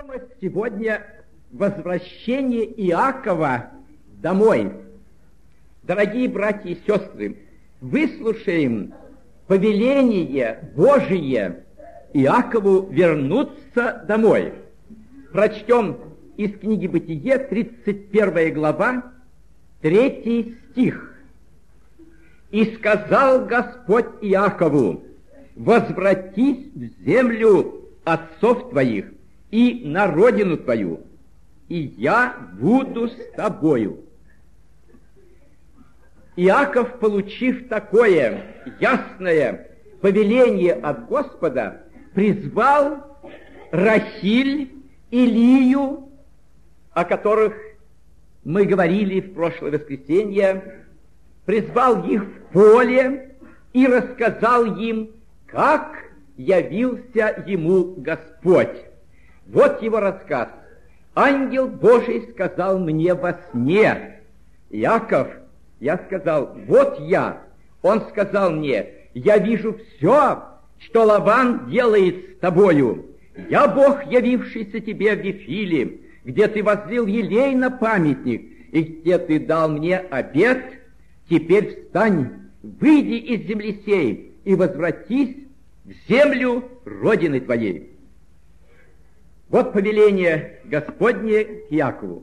Тема сегодня возвращение Иакова домой. Дорогие братья и сестры, выслушаем повеление Божие Иакову вернуться домой. Прочтем из книги Бытие, 31 глава, 3 стих. «И сказал Господь Иакову: возвратись в землю отцов твоих и на родину твою, и я буду с тобою». Иаков, получив такое ясное повеление от Господа, призвал Рахиль и Лию, о которых мы говорили в прошлое воскресенье, призвал их в поле и рассказал им, как явился ему Господь. Вот его рассказ. «Ангел Божий сказал мне во сне: Иаков». Я сказал: вот я. Он сказал мне: я вижу все, что Лаван делает с тобою. Я Бог, явившийся тебе в Вифиле, где ты возлил елей на памятник, и где ты дал мне обет. Теперь встань, выйди из земли сей и возвратись в землю родины твоей. Вот повеление Господне к Иакову.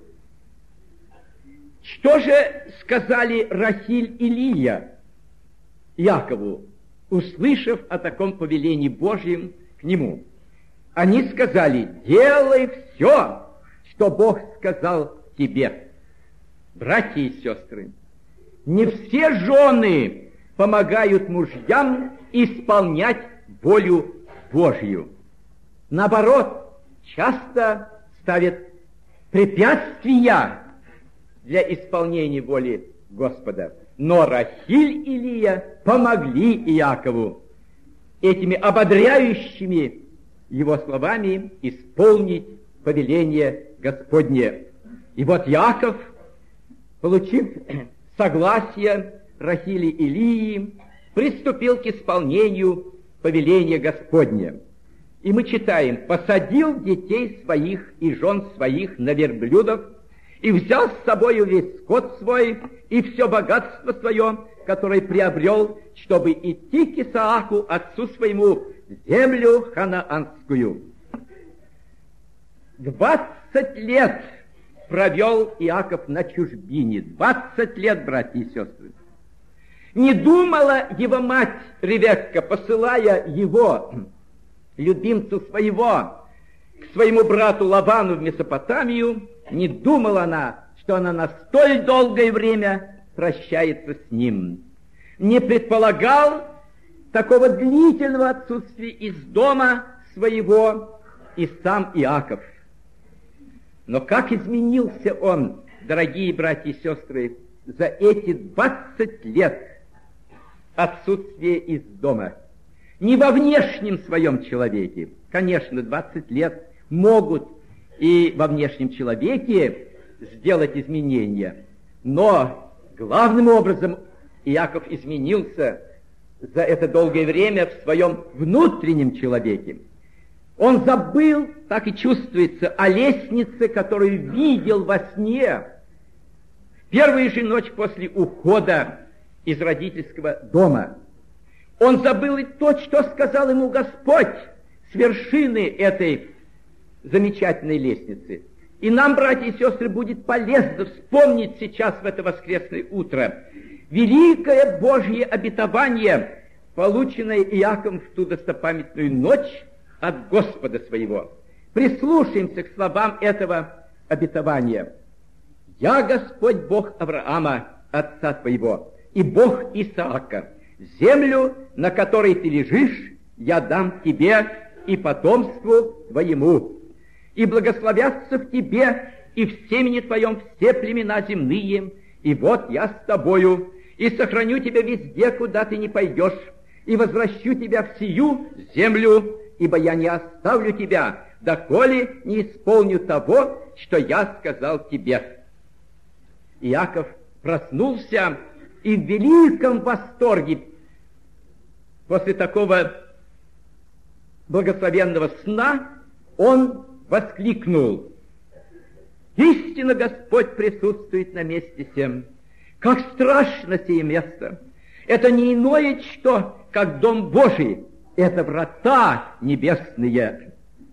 Что же сказали Рахиль и Лия Иакову, услышав о таком повелении Божьем к нему? Они сказали: делай все, что Бог сказал тебе. Братья и сестры, не все жены помогают мужьям исполнять волю Божью. Наоборот, часто ставят препятствия для исполнения воли Господа. Но Рахиль и Лия помогли Иакову этими ободряющими его словами исполнить повеление Господне. И вот Иаков, получив согласие Рахили и Лии, приступил к исполнению повеления Господня. И мы читаем: посадил детей своих и жен своих на верблюдов, и взял с собою весь скот свой и все богатство свое, которое приобрел, чтобы идти к Исааку, отцу своему, в землю ханаанскую. 20 лет провел Иаков на чужбине. 20 лет, братья и сестры. Не думала его мать Ревекка, посылая его, любимцу своего, к своему брату Лавану в Месопотамию, не думала она, что она на столь долгое время прощается с ним. Не предполагал такого длительного отсутствия из дома своего и сам Иаков. Но как изменился он, дорогие братья и сестры, за эти 20 лет отсутствия из дома. Не во внешнем своем человеке. Конечно, 20 лет могут и во внешнем человеке сделать изменения. Но главным образом Иаков изменился за это долгое время в своем внутреннем человеке. Он забыл, так и чувствуется, о лестнице, которую видел во сне в первую же ночь после ухода из родительского дома. Он забыл и то, что сказал ему Господь с вершины этой замечательной лестницы. И нам, братья и сестры, будет полезно вспомнить сейчас в это воскресное утро великое Божье обетование, полученное Иаковом в ту достопамятную ночь от Господа своего. Прислушаемся к словам этого обетования. «Я Господь Бог Авраама, отца твоего, и Бог Исаака. Землю, на которой ты лежишь, я дам тебе и потомству твоему. И благословятся в тебе и в семени твоем все племена земные, и вот я с тобою, и сохраню тебя везде, куда ты не пойдешь, и возвращу тебя в сию землю, ибо я не оставлю тебя, доколе не исполню того, что я сказал тебе». Иаков проснулся и в великом восторге после такого благословенного сна он воскликнул: «Истинно Господь присутствует на месте сем! Как страшно сие место! Это не иное что, как Дом Божий, это врата небесные!»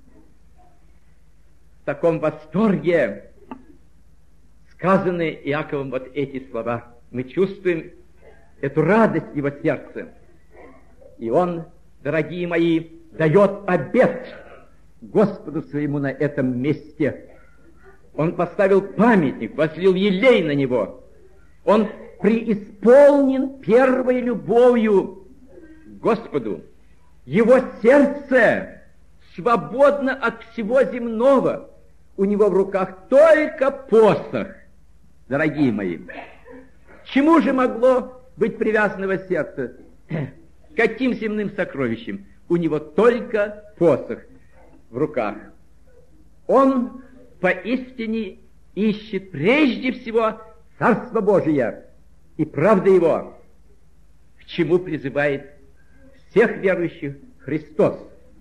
В таком восторге сказаны Иаковом вот эти слова. Мы чувствуем эту радость в его сердце. И он, дорогие мои, дает обет Господу своему на этом месте. Он поставил памятник, возлил елей на него. Он преисполнен первой любовью к Господу. Его сердце свободно от всего земного. У него в руках только посох, дорогие мои. К чему же могло быть привязано его сердце? Каким земным сокровищем? У него только посох в руках. Он поистине ищет прежде всего Царство Божие и правда Его, к чему призывает всех верующих Христос.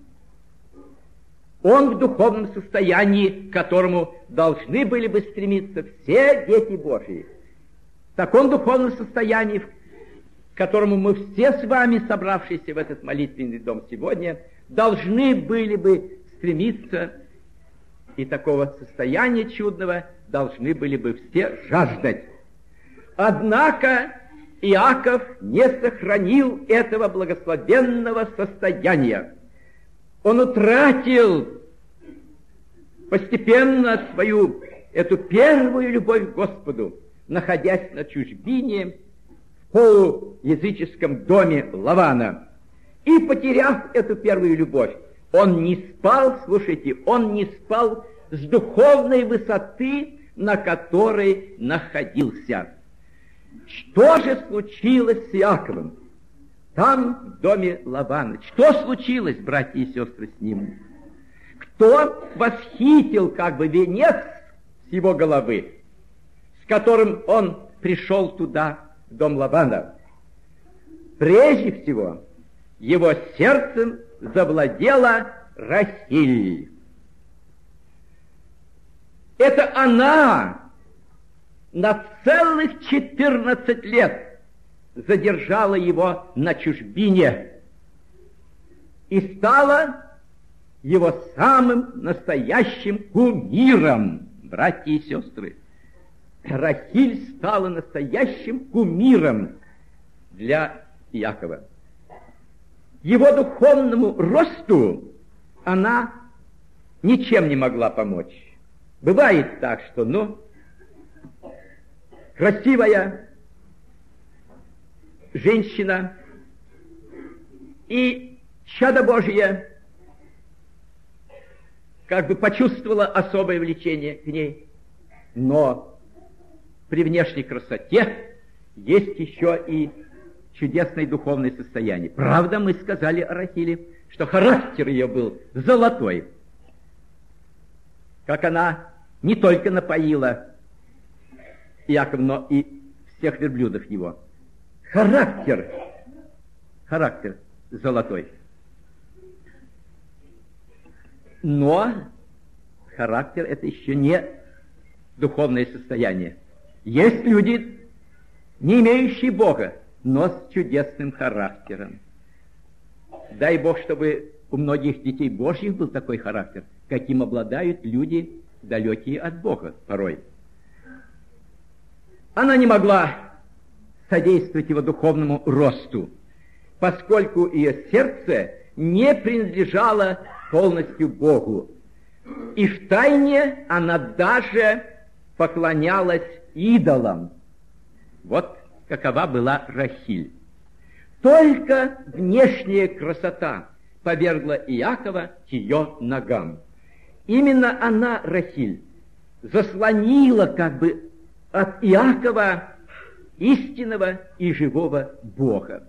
Он в духовном состоянии, к которому должны были бы стремиться все дети Божии. В таком духовном состоянии, к которому мы все с вами, собравшиеся в этот молитвенный дом сегодня, должны были бы стремиться, и такого состояния чудного должны были бы все жаждать. Однако Иаков не сохранил этого благословенного состояния. Он утратил постепенно свою, эту первую любовь к Господу, находясь на чужбине в полуязыческом доме Лавана. И, потеряв эту первую любовь, он не спал, слушайте, он не спал с духовной высоты, на которой находился. Что же случилось с Иаковом? Там, в доме Лавана. Что случилось, братья и сестры, с ним? Кто восхитил как бы венец с его головы, с которым он пришел туда, в дом Лавана? Прежде всего, его сердцем завладела Рахиль. Это она на целых 14 лет задержала его на чужбине и стала его самым настоящим кумиром, братья и сестры. Рахиль стала настоящим кумиром для Иакова. Его духовному росту она ничем не могла помочь. Бывает так, что, красивая женщина и чадо Божие как бы почувствовала особое влечение к ней, но при внешней красоте есть еще и чудесное духовное состояние. Правда, мы сказали о Рахиле, что характер ее был золотой, как она не только напоила Иакова, но и всех верблюдов его. Характер золотой. Но характер — это еще не духовное состояние. Есть люди, не имеющие Бога, но с чудесным характером. Дай Бог, чтобы у многих детей Божьих был такой характер, каким обладают люди, далекие от Бога порой. Она не могла содействовать его духовному росту, поскольку ее сердце не принадлежало полностью Богу. И втайне она даже поклонялась идолам. Вот какова была Рахиль. Только внешняя красота повергла Иакова к ее ногам. Именно она, Рахиль, заслонила как бы от Иакова истинного и живого Бога.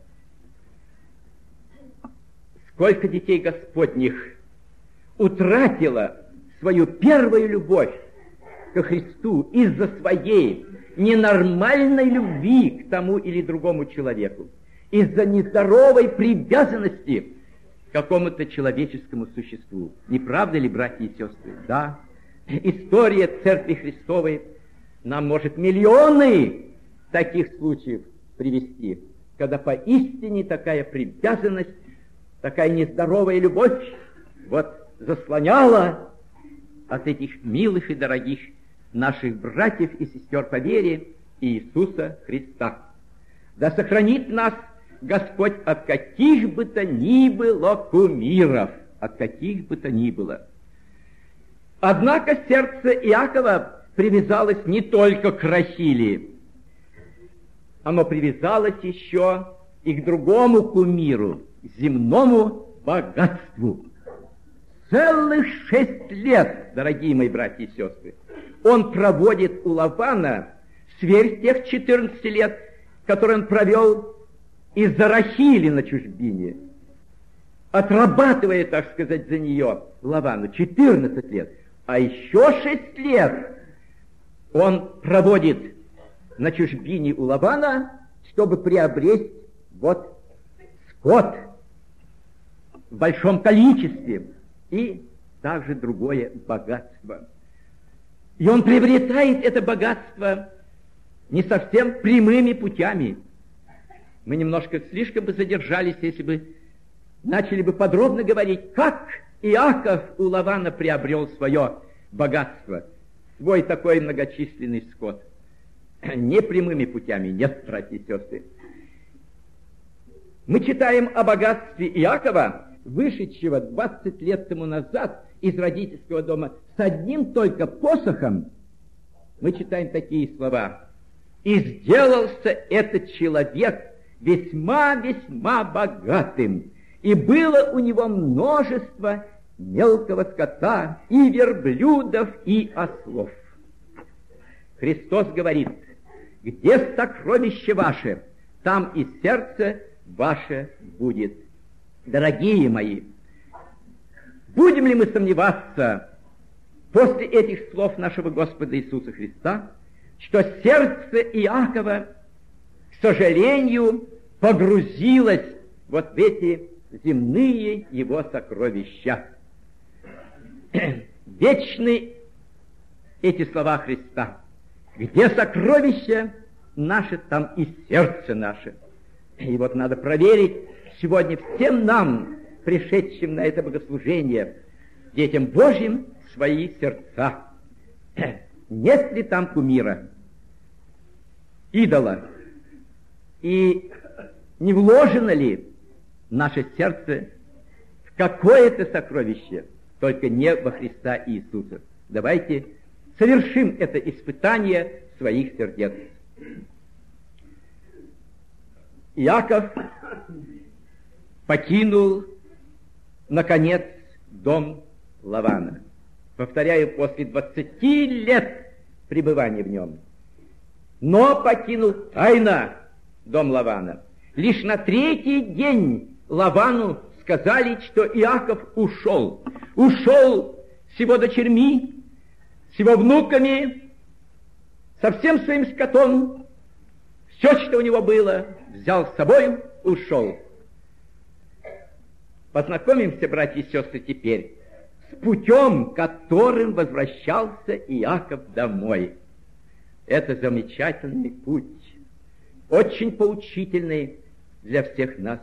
Сколько детей Господних утратило свою первую любовь ко Христу из-за своей ненормальной любви к тому или другому человеку, из-за нездоровой привязанности какому-то человеческому существу. Не правда ли, братья и сестры? Да. История Церкви Христовой нам может миллионы таких случаев привести, когда поистине такая привязанность, такая нездоровая любовь вот заслоняла от этих милых и дорогих наших братьев и сестер по вере Иисуса Христа. Да сохранит нас Господь от каких бы то ни было кумиров, от каких бы то ни было. Однако сердце Иакова привязалось не только к Рахиле, оно привязалось еще и к другому кумиру, земному богатству. Целых 6 лет, дорогие мои братья и сестры, он проводит у Лавана сверх тех 14 лет, которые он провел из-за Рахили на чужбине, отрабатывая, так сказать, за нее Лавану 14 лет, а еще 6 лет он проводит на чужбине у Лавана, чтобы приобрести вот скот в большом количестве и также другое богатство. И он приобретает это богатство не совсем прямыми путями. Мы немножко слишком бы задержались, если бы начали бы подробно говорить, как Иаков у Лавана приобрел свое богатство, свой такой многочисленный скот. Не прямыми путями, нет, братья и сестры. Мы читаем о богатстве Иакова, вышедшего 20 лет тому назад из родительского дома с одним только посохом. Мы читаем такие слова: «И сделался этот человек весьма-весьма богатым, и было у него множество мелкого скота, и верблюдов, и ослов». Христос говорит: где сокровище ваше, там и сердце ваше будет. Дорогие мои, будем ли мы сомневаться после этих слов нашего Господа Иисуса Христа, что сердце Иакова, к сожалению, погрузилось вот в эти земные его сокровища? Вечны эти слова Христа: где сокровище наше, там и сердце наше. И вот надо проверить сегодня всем нам, пришедшим на это богослужение, детям Божьим, свои сердца. Нет ли там кумира, идола? И не вложено ли наше сердце в какое-то сокровище, только не во Христа Иисуса? Давайте совершим это испытание своих сердец. Иаков покинул, наконец, дом Лавана. Повторяю, после 20 лет пребывания в нем. Но покинул тайно дом Лавана. Лишь на 3-й день Лавану сказали, что Иаков ушел. Ушел с его дочерьми, с его внуками, со всем своим скотом. Все, что у него было, взял с собой, ушел. Познакомимся, братья и сестры, теперь с путем, которым возвращался Иаков домой. Это замечательный путь, очень поучительный для всех нас.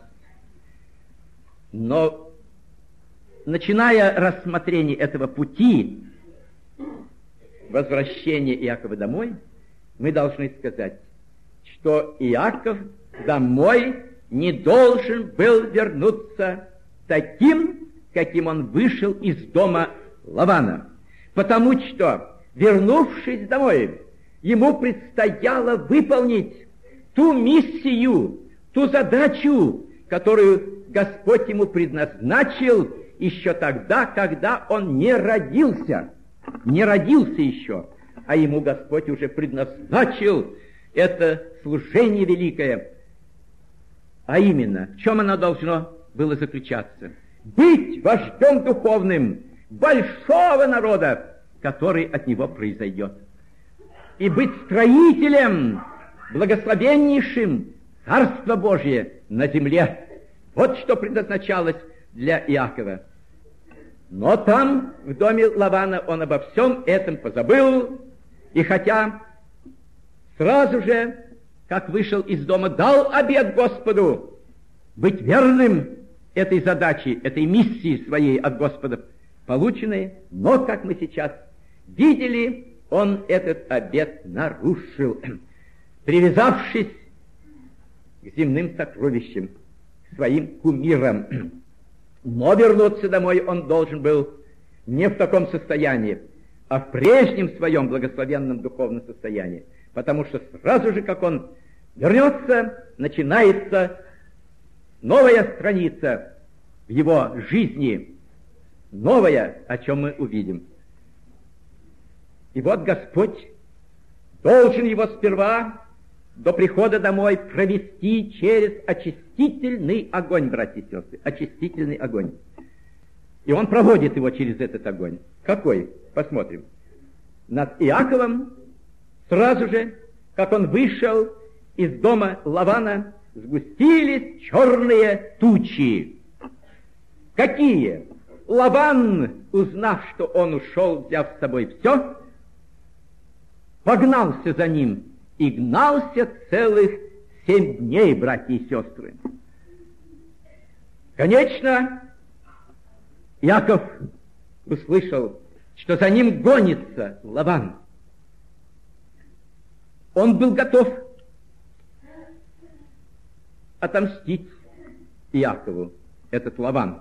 Но, начиная рассмотрение этого пути возвращения Иакова домой, мы должны сказать, что Иаков домой не должен был вернуться таким, каким он вышел из дома Лавана. Потому что, вернувшись домой, ему предстояло выполнить ту миссию, ту задачу, которую Господь ему предназначил еще тогда, когда он не родился. Не родился еще, а ему Господь уже предназначил это служение великое. А именно, в чем оно должно было заключаться? Быть вождем духовным большого народа, который от него произойдет. И быть строителем, благословеннейшим Царство Божие на земле. Вот что предназначалось для Иакова. Но там, в доме Лавана, он обо всем этом позабыл, и хотя сразу же, как вышел из дома, дал обет Господу быть верным этой задаче, этой миссии своей от Господа полученной, но, как мы сейчас видели, он этот обет нарушил, привязавшись к земным сокровищам, к своим кумирам. Но вернуться домой он должен был не в таком состоянии, а в прежнем своем благословенном духовном состоянии. Потому что сразу же, как он вернется, начинается новая страница в его жизни, новая, о чем мы увидим. И вот Господь должен его сперва до прихода домой провести через очистительный огонь, братья и сестры, очистительный огонь. И он проводит его через этот огонь. Какой? Посмотрим. Над Иаковом сразу же, как он вышел из дома Лавана, сгустились черные тучи. Какие? Лаван, узнав, что он ушел, взяв с собой все, погнался за ним и гнался целых 7 дней, братья и сестры. Конечно, Иаков услышал, что за ним гонится Лаван. Он был готов отомстить Иакову, этот Лаван.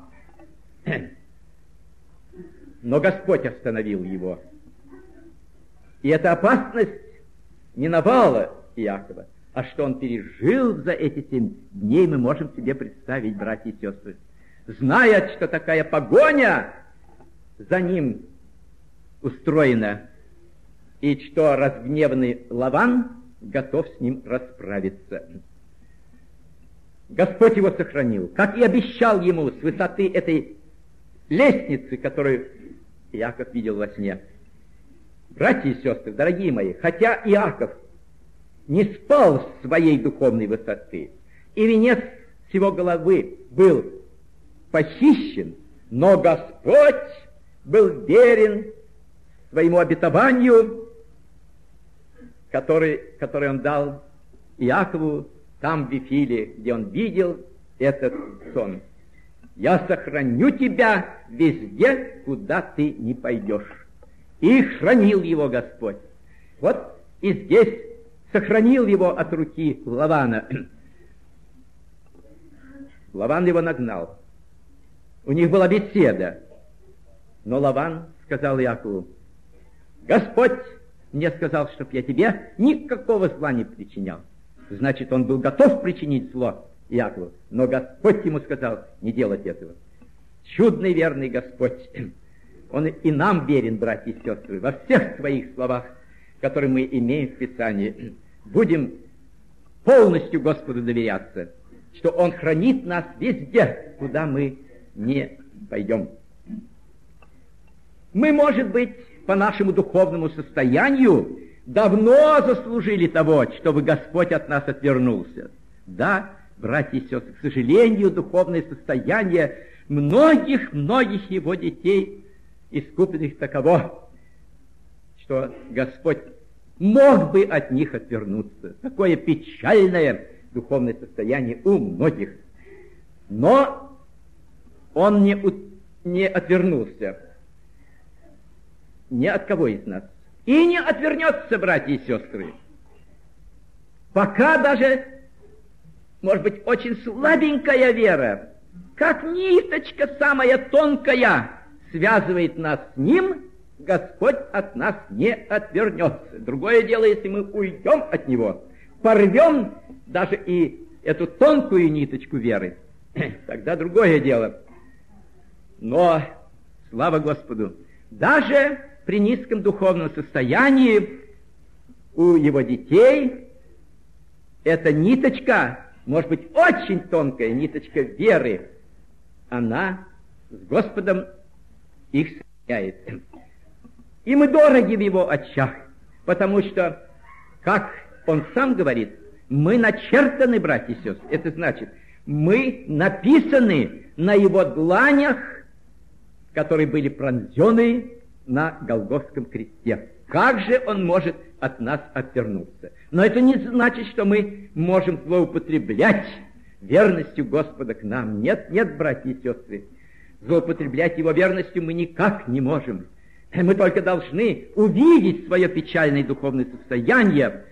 Но Господь остановил его. И эта опасность миновала Иакова. А что он пережил за эти 7 дней, мы можем себе представить, братья и сестры. Зная, что такая погоня за ним устроена, и что разгневанный Лаван готов с ним расправиться. Господь его сохранил, как и обещал ему с высоты этой лестницы, которую Иаков видел во сне. Братья и сестры, дорогие мои, хотя Иаков не спал с своей духовной высоты, и венец с его головы был похищен, но Господь был верен своему обетованию, который он дал Иакову там, в Вифиле, где он видел этот сон. «Я сохраню тебя везде, куда ты не пойдешь». И хранил его Господь. Вот и здесь сохранил его от руки Лавана. Лаван его нагнал. У них была беседа. Но Лаван сказал Иакову: «Господь мне сказал, чтоб я тебе никакого зла не причинял». Значит, он был готов причинить зло Иакову, но Господь ему сказал не делать этого. Чудный верный Господь. Он и нам верен, братья и сестры, во всех своих словах, которые мы имеем в Писании. Будем полностью Господу доверяться, что Он хранит нас везде, куда мы не пойдем. Мы, может быть, по нашему духовному состоянию давно заслужили того, чтобы Господь от нас отвернулся. Да, братья и сестры, к сожалению, духовное состояние многих его детей искупленных таково, что Господь мог бы от них отвернуться. Такое печальное духовное состояние у многих. Но Он не отвернулся ни от кого из нас. И не отвернется, братья и сестры. Пока даже, может быть, очень слабенькая вера, как ниточка самая тонкая, связывает нас с Ним, Господь от нас не отвернется. Другое дело, если мы уйдем от Него, порвем даже и эту тонкую ниточку веры, тогда другое дело. Но, слава Господу, даже при низком духовном состоянии у Его детей эта ниточка, может быть, очень тонкая ниточка веры, она с Господом их соединяет. И мы дороги в Его очах, потому что, как Он сам говорит, мы начертаны, братья и сестры. Это значит, Мы написаны на его дланях, которые были пронзены на Голгофском кресте. Как же он может от нас отвернуться? Но это не значит, что мы можем злоупотреблять верностью Господа к нам. Нет, нет, братья и сестры, злоупотреблять его верностью мы никак не можем. Мы только должны увидеть свое печальное духовное состояние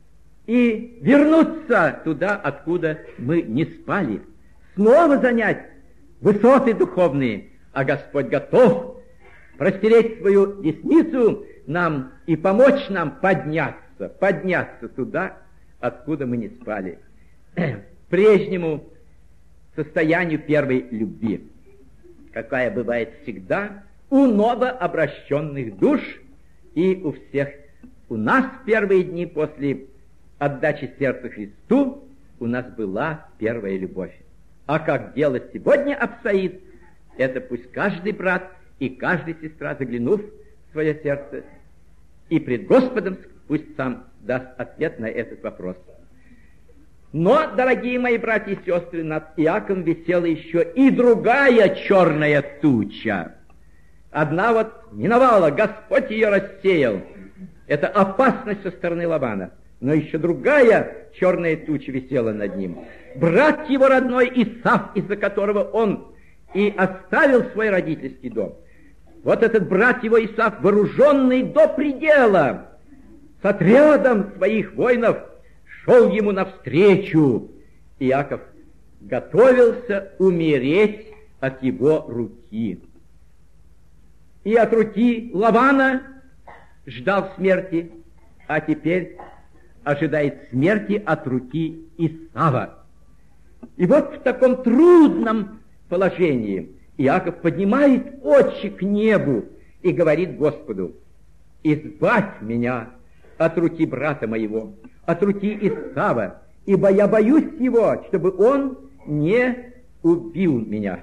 и вернуться туда, откуда мы не спали. Снова занять высоты духовные, а Господь готов простереть свою десницу нам и помочь нам подняться туда, откуда мы не спали, к прежнему состоянию первой любви, какая бывает всегда у новообращенных душ и у всех. У нас в первые дни после отдачи сердца Христу у нас была первая любовь. А как дело сегодня обстоит, это пусть каждый брат и каждая сестра, заглянув в свое сердце, и пред Господом пусть сам даст ответ на этот вопрос. Но, дорогие мои братья и сестры, над Иаковом висела еще и другая черная туча. Одна вот миновала, Господь ее рассеял. Это опасность со стороны Лавана. Но еще другая черная туча висела над ним. Брат его родной Исав, из-за которого он и оставил свой родительский дом. Вот этот брат его Исав, вооруженный до предела, с отрядом своих воинов, шел ему навстречу. Иаков готовился умереть от его руки. И от руки Лавана ждал смерти, а теперь ожидает смерти от руки Исава. И вот в таком трудном положении Иаков поднимает очи к небу и говорит Господу: «Избавь меня от руки брата моего, от руки Исава, ибо я боюсь его, чтобы он не убил меня».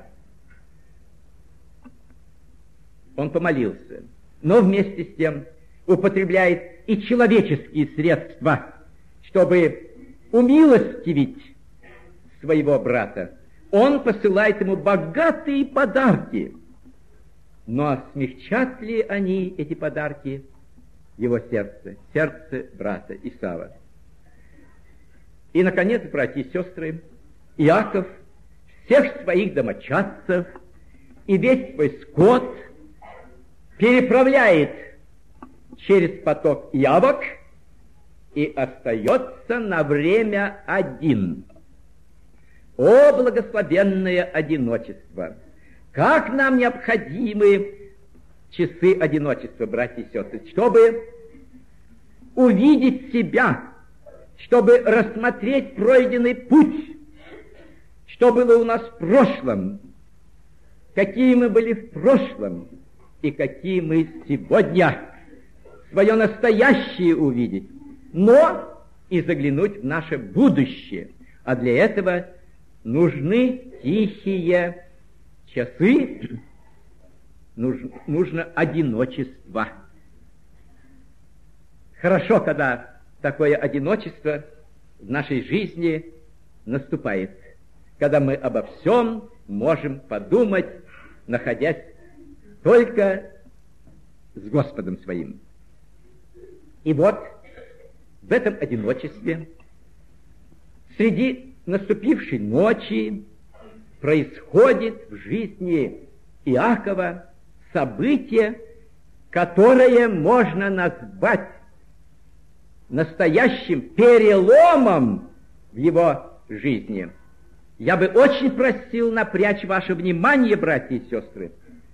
Он помолился, но вместе с тем употребляет и человеческие средства, чтобы умилостивить своего брата. Он посылает ему богатые подарки. Но смягчат ли они, эти подарки, его сердце брата Исава? И, наконец, братья и сестры, Иаков всех своих домочадцев и весь свой скот переправляет через поток Явок и остается на время один. О, благословенное одиночество! Как нам необходимы часы одиночества, братья и сестры, чтобы увидеть себя, чтобы рассмотреть пройденный путь, что было у нас в прошлом, какие мы были в прошлом и какие мы сегодня, свое настоящее увидеть, но и заглянуть в наше будущее. А для этого нужны тихие часы, нужно одиночество. Хорошо, когда такое одиночество в нашей жизни наступает, когда мы обо всем можем подумать, находясь только с Господом своим. И вот в этом одиночестве среди наступившей ночи происходит в жизни Иакова событие, которое можно назвать настоящим переломом в его жизни. Я бы очень просил напрячь ваше внимание, братья и сестры,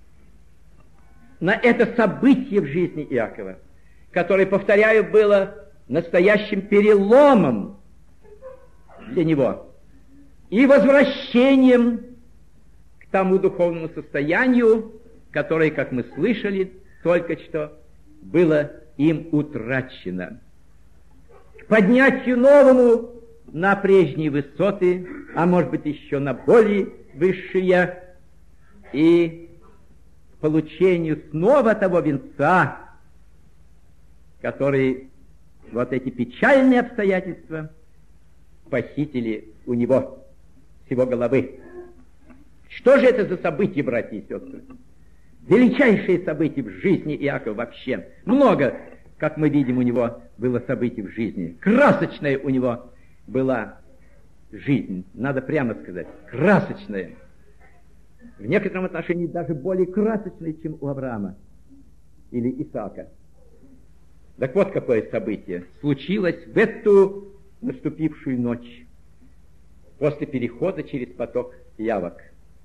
на это событие в жизни Иакова, которое, повторяю, было настоящим переломом для него и возвращением к тому духовному состоянию, которое, как мы слышали только что, было им утрачено. К поднятию новому на прежние высоты, а может быть еще на более высшие, и к получению снова того венца, который вот эти печальные обстоятельства похитили у него. с его головы. Что же это за событие, братья и сестры? Величайшее событие в жизни Иакова вообще. Много, как мы видим, у него было событий в жизни. Красочная у него была жизнь, надо прямо сказать, красочная. В некотором отношении даже более красочная, чем у Авраама или Исаака. Так вот, какое событие случилось в эту наступившую ночь после перехода через поток Явок.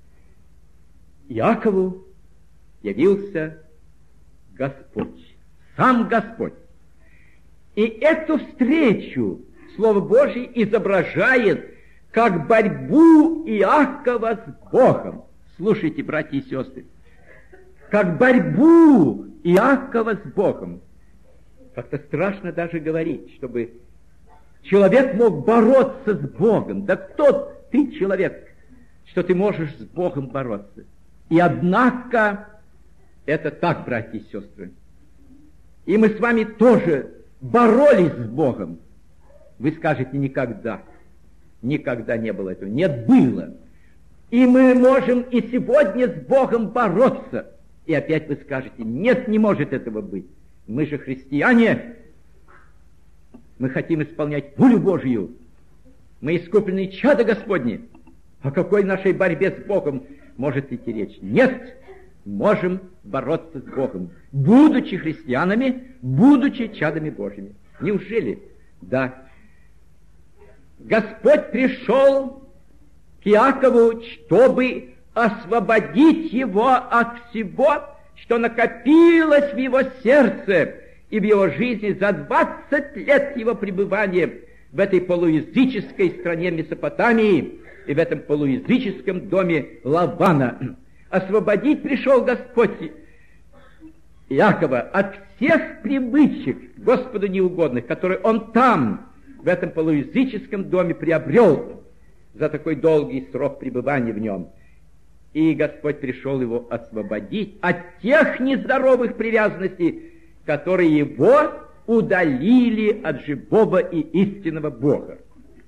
Иакову явился Господь, сам Господь. И эту встречу Слово Божье изображает как борьбу Иакова с Богом. Слушайте, братья и сестры, как борьбу Иакова с Богом. Как-то страшно даже говорить, чтобы человек мог бороться с Богом. Да кто ты, человек, что ты можешь с Богом бороться? И однако это так, братья и сестры. И мы с вами тоже боролись с Богом. Вы скажете, никогда. Никогда не было этого. Нет, было. И мы можем и сегодня с Богом бороться. И опять вы скажете, нет, не может этого быть. Мы же христиане. Мы хотим исполнять волю Божью. Мы искупленные чада Господни. О какой нашей борьбе с Богом может идти речь? Нет, можем бороться с Богом, будучи христианами, будучи чадами Божьими. Неужели? Да. Господь пришел к Иакову, чтобы освободить его от всего, что накопилось в его сердце и в его жизни за 20 лет его пребывания в этой полуязыческой стране Месопотамии и в этом полуязыческом доме Лавана. Освободить пришел Господь Иакова от всех привычек Господу неугодных, которые он там, в этом полуязыческом доме, приобрел за такой долгий срок пребывания в нем. И Господь пришел его освободить от тех нездоровых привязанностей, которые его удалили от живого и истинного Бога.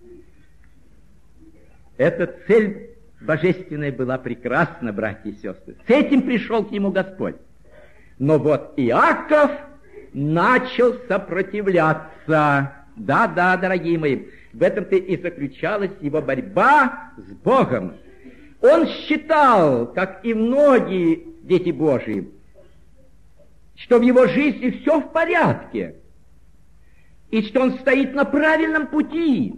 Эта цель божественная была прекрасна, братья и сестры. С этим пришел к нему Господь. Но вот Иаков начал сопротивляться. Да, дорогие мои, в этом-то и заключалась его борьба с Богом. Он считал, как и многие дети Божии, что в его жизни все в порядке, и что он стоит на правильном пути,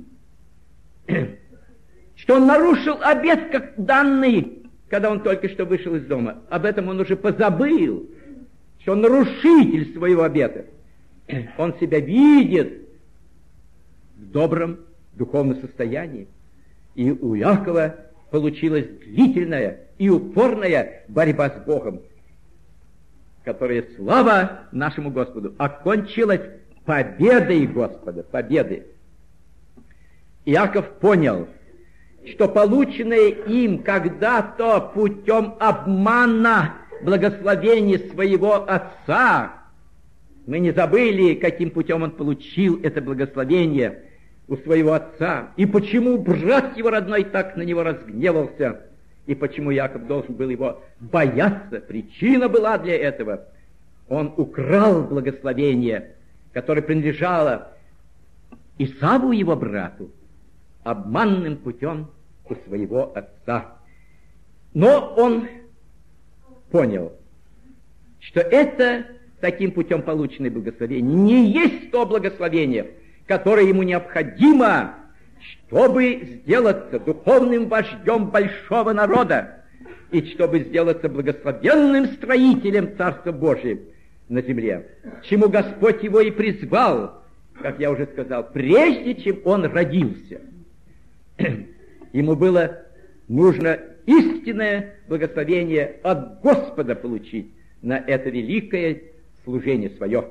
что он нарушил обет, как данный, когда он только что вышел из дома. Об этом он уже позабыл, что он нарушитель своего обета. Он себя видит в добром духовном состоянии. И у Иакова получилась длительная и упорная борьба с Богом, которая, слава нашему Господу, окончилась победой Господа, победой. Иаков понял, что полученное им когда-то путем обмана благословение своего отца, мы не забыли, каким путем он получил это благословение у своего отца, и почему брат его родной так на него разгневался, и почему Иаков должен был его бояться. Причина была для этого. Он украл благословение, которое принадлежало Исаву, его брату, обманным путем у своего отца. Но он понял, что это таким путем полученное благословение не есть то благословение, которое ему необходимо, чтобы сделаться духовным вождем большого народа и чтобы сделаться благословенным строителем Царства Божия на земле, чему Господь его и призвал, как я уже сказал, прежде чем он родился. Ему было нужно истинное благословение от Господа получить на это великое служение свое.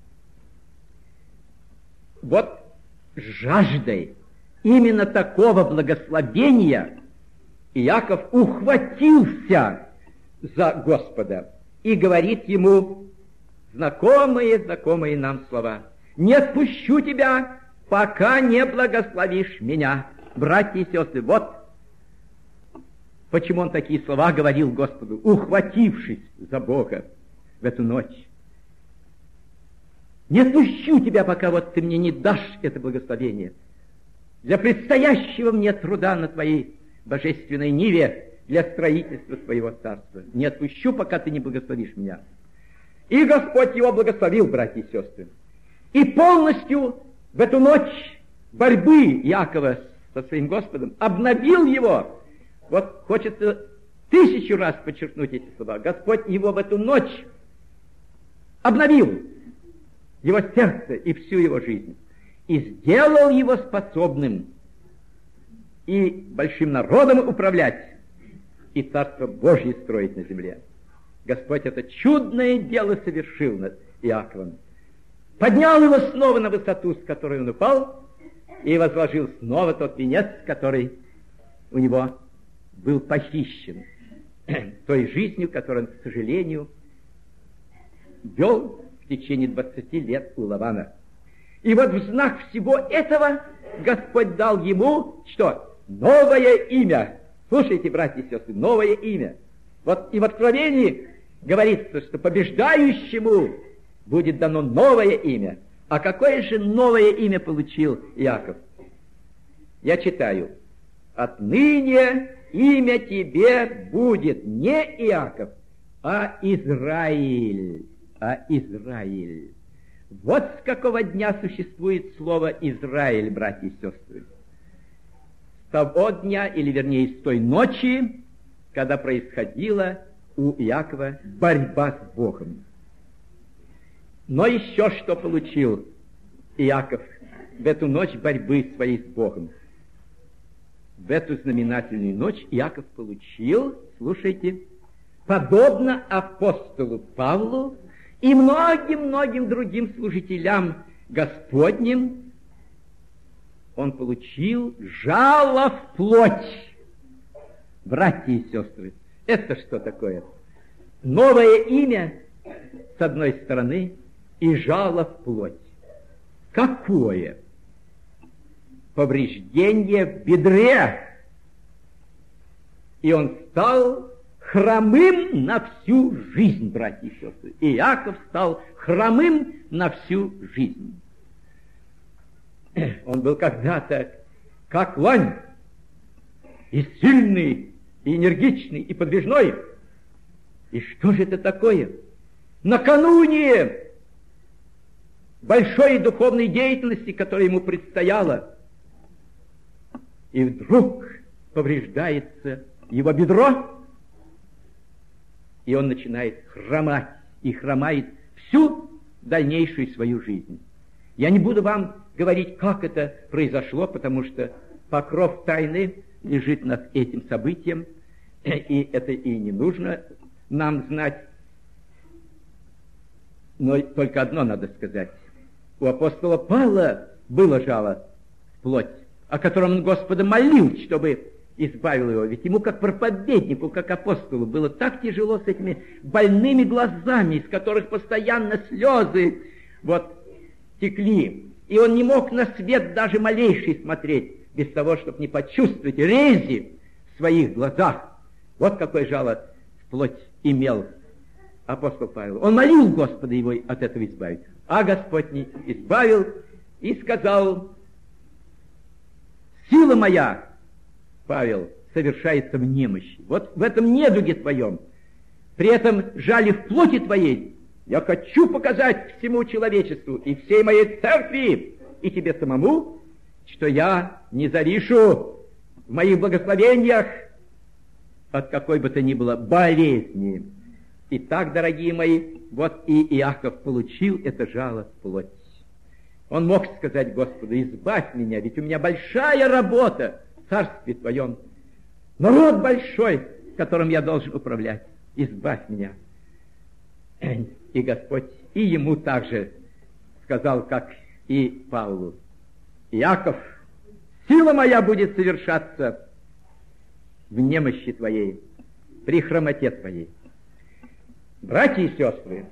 Вот жаждой именно такого благословения Иаков ухватился за Господа и говорит ему знакомые нам слова: «Не отпущу тебя, пока не благословишь меня». Братья и сестры, вот почему он такие слова говорил Господу, ухватившись за Бога в эту ночь. Не отпущу тебя, пока вот ты мне не дашь это благословение. Для предстоящего мне труда на твоей божественной ниве, для строительства твоего царства. Не отпущу, пока ты не благословишь меня. И Господь его благословил, братья и сестры. И полностью в эту ночь борьбы Иакова со своим Господом обновил его. Вот хочется 1000 раз подчеркнуть эти слова. Господь его в эту ночь обновил, его сердце и всю его жизнь, и сделал его способным и большим народом управлять, и Царство Божье строить на земле. Господь это чудное дело совершил над Иаковом. Поднял его снова на высоту, с которой он упал, и возложил снова тот венец, который у него был похищен той жизнью, которую он, к сожалению, вел в течение 20 лет у Лавана. И вот в знак всего этого Господь дал ему, что? Новое имя. Слушайте, братья и сестры, новое имя. Вот и в Откровении говорится, что побеждающему будет дано новое имя. А какое же новое имя получил Иаков? Я читаю. Отныне имя тебе будет не Иаков, а Израиль. А Израиль. Вот с какого дня существует слово Израиль, братья и сестры. С того дня, или вернее с той ночи, когда происходила у Иакова борьба с Богом. Но еще что получил Иаков в эту ночь борьбы своей с Богом? В эту знаменательную ночь Иаков получил, слушайте, подобно апостолу Павлу и многим-многим другим служителям Господним, он получил жало в плоть. Братья и сестры, это что такое? Новое имя, с одной стороны, и жало в плоть. Какое? Повреждение в бедре. И он стал хромым на всю жизнь, братья и сестры. И Иаков стал хромым на всю жизнь. Он был когда-то как лань, и сильный, и энергичный, и подвижной. И что же это такое? Накануне большой духовной деятельности, которая ему предстояла, и вдруг повреждается его бедро, и он начинает хромать, и хромает всю дальнейшую свою жизнь. Я не буду вам говорить, как это произошло, потому что покров тайны лежит над этим событием, и это и не нужно нам знать. Но только одно надо сказать. У апостола Павла было жало в плоть, о котором он Господа молил, чтобы избавил его. Ведь ему, как проповеднику, как апостолу, было так тяжело с этими больными глазами, из которых постоянно слезы текли. И он не мог на свет даже малейший смотреть, без того, чтобы не почувствовать рези в своих глазах. Вот какое жало в плоть имел апостол Павел. Он молил Господа его от этого избавить. А Господь не избавил и сказал: сила моя, Павел, совершается в немощи. Вот в этом недуге твоем, при этом жале в плоти твоей, я хочу показать всему человечеству и всей моей церкви, и тебе самому, что я не завишу в моих благословениях от какой бы то ни было болезни. Итак, дорогие мои, вот и Иаков получил это жало в плоть. Он мог сказать Господу: избавь меня, ведь у меня большая работа в царстве твоем, народ большой, которым я должен управлять, избавь меня. И Господь и ему также сказал, как и Павлу: Иаков, сила моя будет совершаться в немощи твоей, при хромоте твоей. Братья и сестры,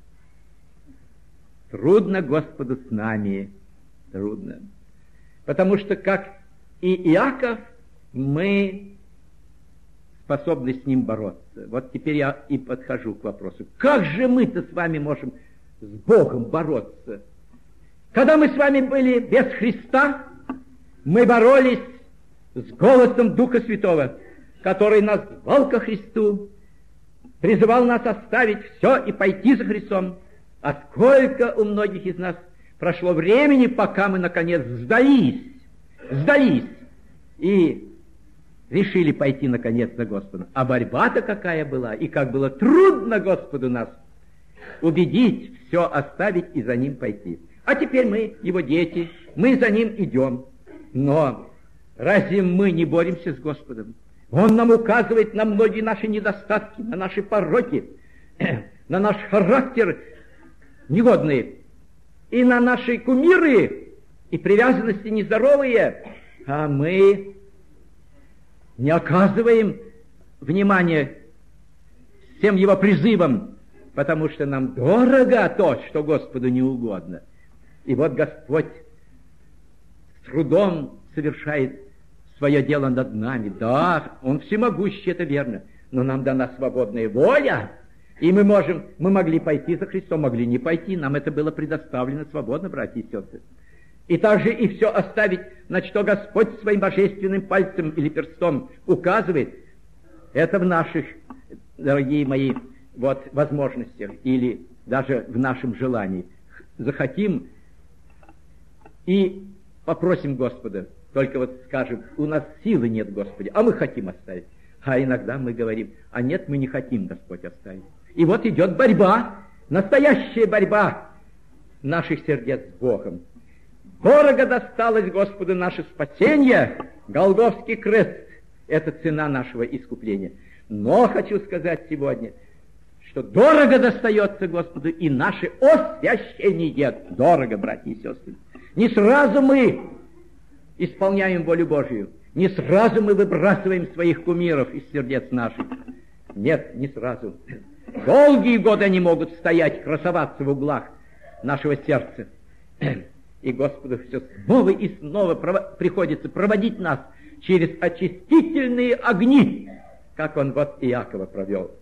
трудно Господу с нами, трудно. Потому что, как и Иаков, мы способны с ним бороться. Вот теперь я и подхожу к вопросу. Как же мы-то с вами можем с Богом бороться? Когда мы с вами были без Христа, мы боролись с голосом Духа Святого, который нас звал ко Христу, призывал нас оставить все и пойти за Христом. А сколько у многих из нас прошло времени, пока мы, наконец, сдались и решили пойти, наконец, за Господом. А борьба-то какая была, и как было трудно Господу нас убедить все оставить и за Ним пойти. А теперь мы, Его дети, мы за Ним идем. Но разве мы не боремся с Господом? Он нам указывает на многие наши недостатки, на наши пороки, на наш характер негодные, и на наши кумиры, и привязанности нездоровые. А мы не оказываем внимания всем Его призывам, потому что нам дорого то, что Господу не угодно. И вот Господь с трудом совершает свое дело над нами. Да, Он всемогущий, это верно, но нам дана свободная воля, и мы могли пойти за Христом, могли не пойти, нам это было предоставлено свободно, братья и сестры. И также и все оставить, на что Господь своим божественным пальцем или перстом указывает, это в наших, дорогие мои, вот, возможностях или даже в нашем желании. Захотим и попросим Господа, только вот скажем, у нас силы нет, Господи, а мы хотим оставить. А иногда мы говорим, а нет, мы не хотим, Господь, оставить. И вот идет борьба, настоящая борьба наших сердец с Богом. Дорого досталось Господу наше спасение, Голгофский крест, это цена нашего искупления. Но хочу сказать сегодня, что дорого достается Господу и наше освящение. Дорого, братья и сестры. Не сразу мы исполняем волю Божию, не сразу мы выбрасываем своих кумиров из сердец наших. Нет, не сразу. Долгие годы они могут стоять, красоваться в углах нашего сердца. И Господу все снова и снова приходится проводить нас через очистительные огни, как Он вот Иакова провел.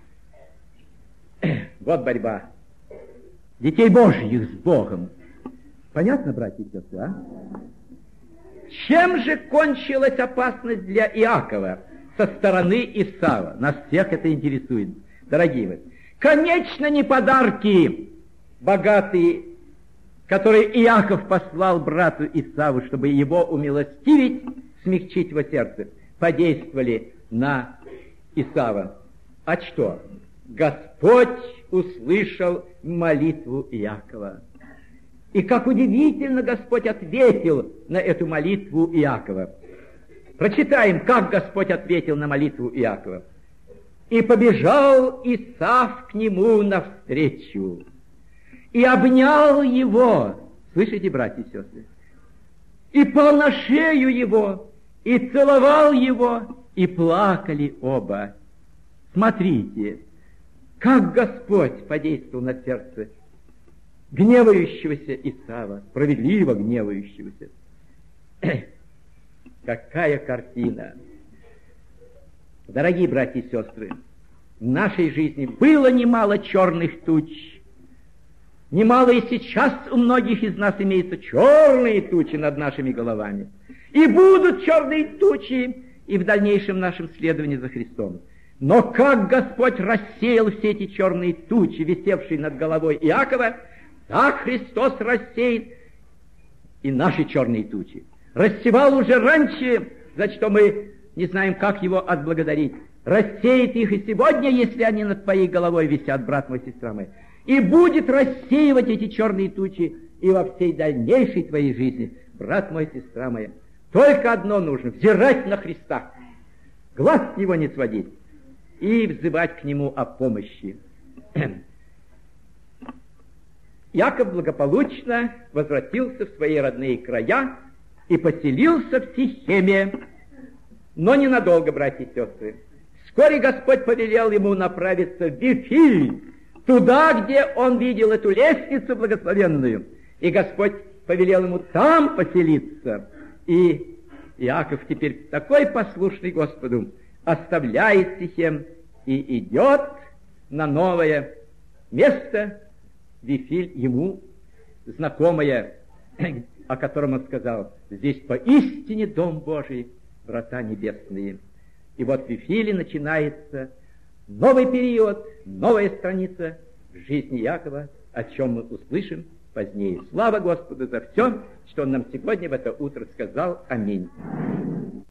Вот борьба детей Божьих с Богом. Понятно, братья и сестры, а? Чем же кончилась опасность для Иакова со стороны Исава? Нас всех это интересует, дорогие вы. Конечно, не подарки богатые, которые Иаков послал брату Исаву, чтобы его умилостивить, смягчить его сердце, подействовали на Исава. А что? Господь услышал молитву Иакова. И как удивительно Господь ответил на эту молитву Иакова. Прочитаем, как Господь ответил на молитву Иакова. «И побежал Исав к нему навстречу, и обнял его». Слышите, братья и сестры? «И пал на шею его, и целовал его, и плакали оба». Смотрите, как Господь подействовал на сердце гневающегося Исава, справедливо гневающегося. Какая картина! Дорогие братья и сестры, в нашей жизни было немало черных туч. Немало и сейчас у многих из нас имеются черные тучи над нашими головами. И будут черные тучи и в дальнейшем нашем следовании за Христом. Но как Господь рассеял все эти черные тучи, висевшие над головой Иакова, так Христос рассеет и наши черные тучи. Рассевал уже раньше, за что мы не знаем, как Его отблагодарить. Рассеет их и сегодня, если они над твоей головой висят, брат мой, сестра моя. И будет рассеивать эти черные тучи и во всей дальнейшей твоей жизни, брат мой, сестра моя. Только одно нужно — взирать на Христа, глаз с Него не сводить и взывать к Нему о помощи. Иаков благополучно возвратился в свои родные края и поселился в Сихеме. Но ненадолго, братья и сестры. Вскоре Господь повелел ему направиться в Вифиль, туда, где он видел эту лестницу благословенную. И Господь повелел ему там поселиться. И Иаков теперь такой послушный Господу, оставляет Сихем и идет на новое место, Вифиль, ему знакомое, о котором он сказал: здесь поистине Дом Божий, врата небесные. И вот в Вифиле начинается новый период, новая страница в жизни Якова, о чем мы услышим позднее. Слава Господу за все, что Он нам сегодня в это утро сказал. Аминь.